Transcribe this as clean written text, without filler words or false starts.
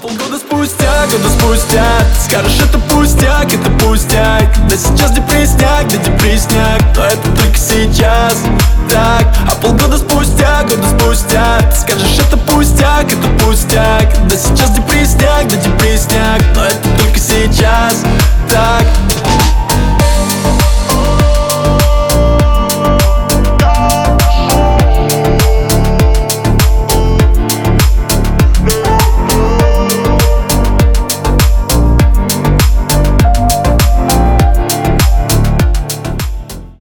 Полгода спустя, года спустя ты скажешь, это пустяк, это пустяк. Да сейчас депресняк, да депресняк, но это только сейчас. Да,